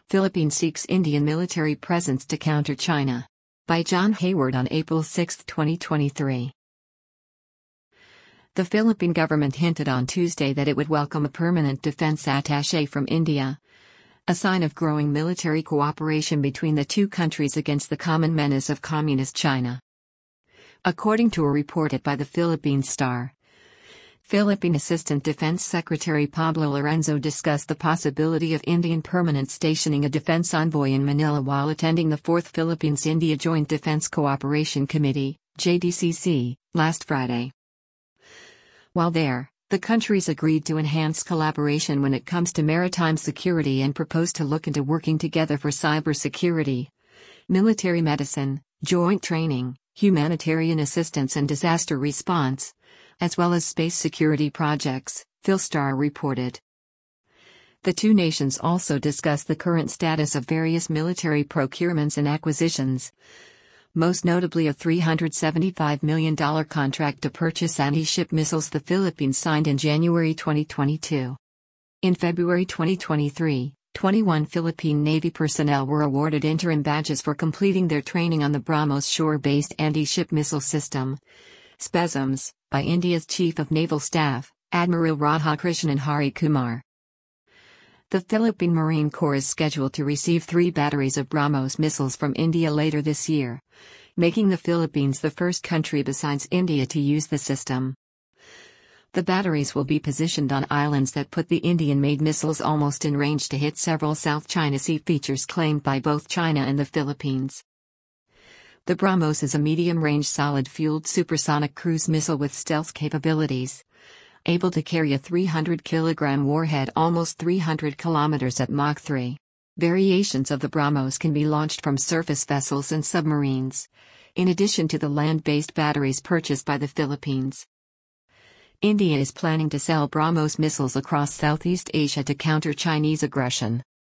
Philippines seeks Indian military presence to counter China. By John Hayward on April 6, 2023. The Philippine government hinted on Tuesday that it would welcome a permanent defense attaché from India, a sign of growing military cooperation between the two countries against the common menace of Communist China. According to a report by the Philippine Star, Philippine Assistant Defense Secretary Pablo Lorenzo discussed the possibility of Indian permanent stationing a defense envoy in Manila while attending the 4th Philippines-India Joint Defense Cooperation Committee, JDCC, last Friday. While there, the countries agreed to enhance collaboration when it comes to maritime security and proposed to look into working together for cybersecurity, military medicine, joint training, humanitarian assistance and disaster response, as well as space security projects, Philstar reported. The two nations also discussed the current status of various military procurements and acquisitions, most notably a $375 million contract to purchase anti-ship missiles the Philippines signed in January 2022. In February 2023, 21 Philippine Navy personnel were awarded interim badges for completing their training on the BrahMos shore-based anti-ship missile system, SPESMS, by India's Chief of Naval Staff, Admiral Radhakrishnan Hari Kumar. The Philippine Marine Corps is scheduled to receive 3 batteries of BrahMos missiles from India later this year, making the Philippines the first country besides India to use the system. The batteries will be positioned on islands that put the Indian-made missiles almost in range to hit several South China Sea features claimed by both China and the Philippines. The BrahMos is a medium-range solid-fueled supersonic cruise missile with stealth capabilities, able to carry a 300-kilogram warhead almost 300 kilometers at Mach 3. Variations of the BrahMos can be launched from surface vessels and submarines, in addition to the land-based batteries purchased by the Philippines. India is planning to sell BrahMos missiles across Southeast Asia to counter Chinese aggression.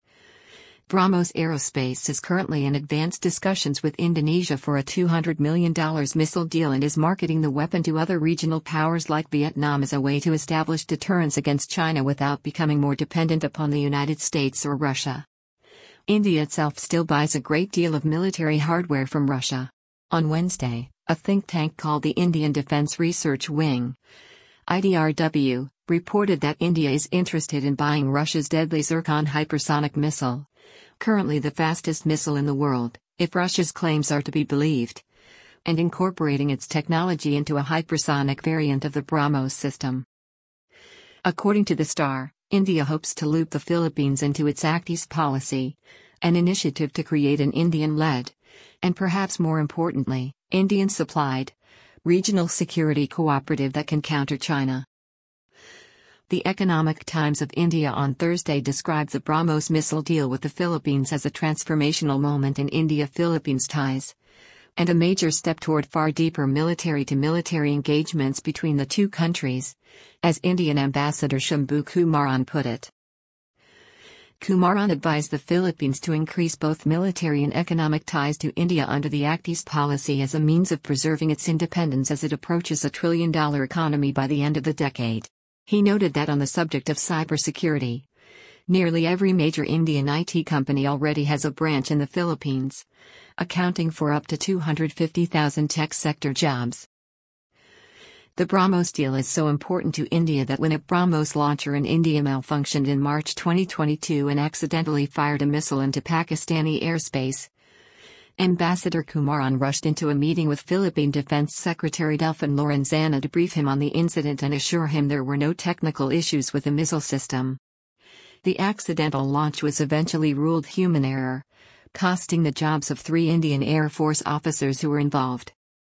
BrahMos Aerospace is currently in advanced discussions with Indonesia for a $200 million missile deal and is marketing the weapon to other regional powers like Vietnam as a way to establish deterrence against China without becoming more dependent upon the United States or Russia. India itself still buys a great deal of military hardware from Russia. On Wednesday, a think tank called the Indian Defence Research Wing, IDRW, reported that India is interested in buying Russia's deadly Zircon hypersonic missile, currently the fastest missile in the world, if Russia's claims are to be believed, and incorporating its technology into a hypersonic variant of the BrahMos system. According to the Star, India hopes to loop the Philippines into its Act East policy, an initiative to create an Indian-led, and perhaps more importantly, Indian-supplied, regional security cooperative that can counter China. The Economic Times of India on Thursday described the BrahMos missile deal with the Philippines as a transformational moment in India-Philippines ties, and a major step toward far deeper military-to-military engagements between the two countries, as Indian Ambassador Shambhu Kumaran put it. Kumaran advised the Philippines to increase both military and economic ties to India under the Act East policy as a means of preserving its independence as it approaches a $1 trillion economy by the end of the decade. He noted that on the subject of cybersecurity, nearly every major Indian IT company already has a branch in the Philippines, accounting for up to 250,000 tech sector jobs. The BrahMos deal is so important to India that when a BrahMos launcher in India malfunctioned in March 2022 and accidentally fired a missile into Pakistani airspace, Ambassador Kumaran rushed into a meeting with Philippine Defense Secretary Delfin Lorenzana to brief him on the incident and assure him there were no technical issues with the missile system. The accidental launch was eventually ruled human error, costing the jobs of 3 Indian Air Force officers who were involved.